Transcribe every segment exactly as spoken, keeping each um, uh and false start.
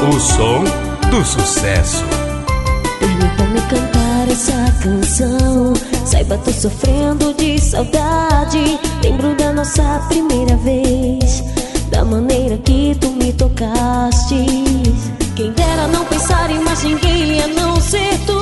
O som do sucesso. Permita-me cantar essa canção. Saiba, tô sofrendo de saudade. Lembro da nossa primeira vez, da maneira que tu me tocaste. Quem dera não pensar em mais ninguém a não ser tu.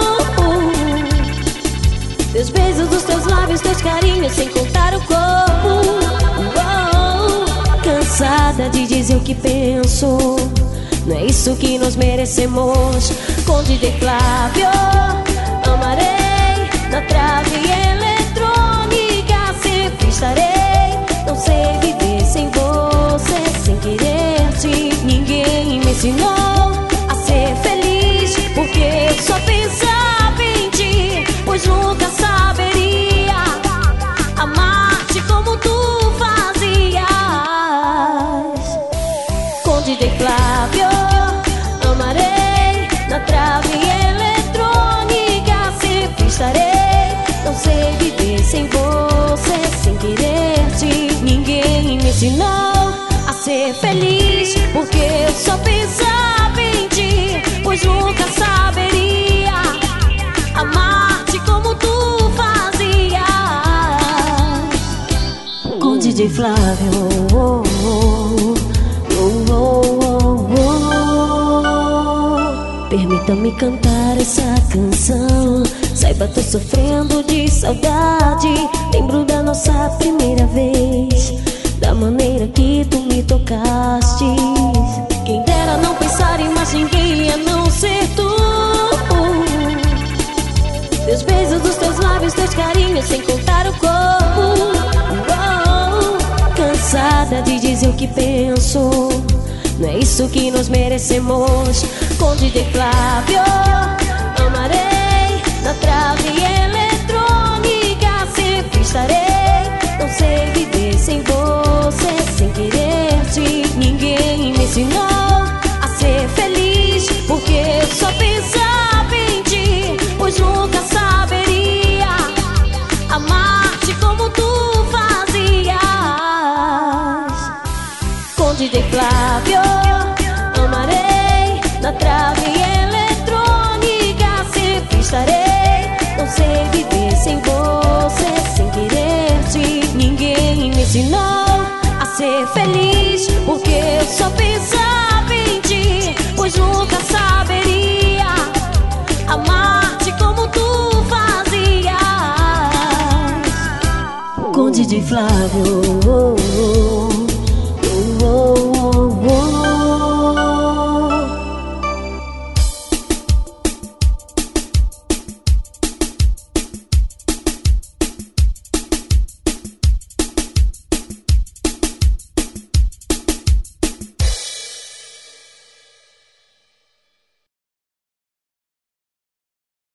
Teus beijos, os teus lábios, teus carinhos, sem contar o corpo. Oh, cansada de dizer o que penso. Não é isso que nós merecemos. Com D J Flávio, amarei na trave eletrônica. Sempre estarei. Não sei viver sem você, sem querer-te. Ninguém me ensinou a ser feliz, porque eu só pensava em ti. Pois nunca saberia amar-te como tu fazias. Com D J Flávio, amarei na trave eletrônica. Sempre estarei. Não sei viver sem você, sem querer-te. Ninguém me ensinou a ser feliz, porque eu só pensava em ti. Pois nunca saberia amar-te como tu fazias. Com D J Flávio, oh, oh, oh, oh, oh. Permita-me cantar essa canção. Saiba, tô sofrendo de saudade. Lembro da nossa primeira vez, da maneira que tu me tocaste. Quem dera não pensar em mais ninguém a não ser tu. Teus beijos, os teus lábios, teus carinhos, sem contar o corpo. Oh, cansada de dizer o que penso. Não é isso que nós merecemos. Com D J Flávio, amarei na trave eletrônica. Sempre estarei. Não sei viver sem você, sem querer-te. Ninguém me ensinou a ser feliz, porque eu só pensava em ti. Pois nunca saberia amar-te como tu fazias. Com D J Flávio, amarei na trave eletrônica. Sempre estarei. Não sei viver sem você, sem querer-te. Ninguém me ensinou a ser feliz, porque eu só pensava em ti. Pois nunca saberia amar-te como tu fazias. Com D J Flávio, oh, oh, oh, oh.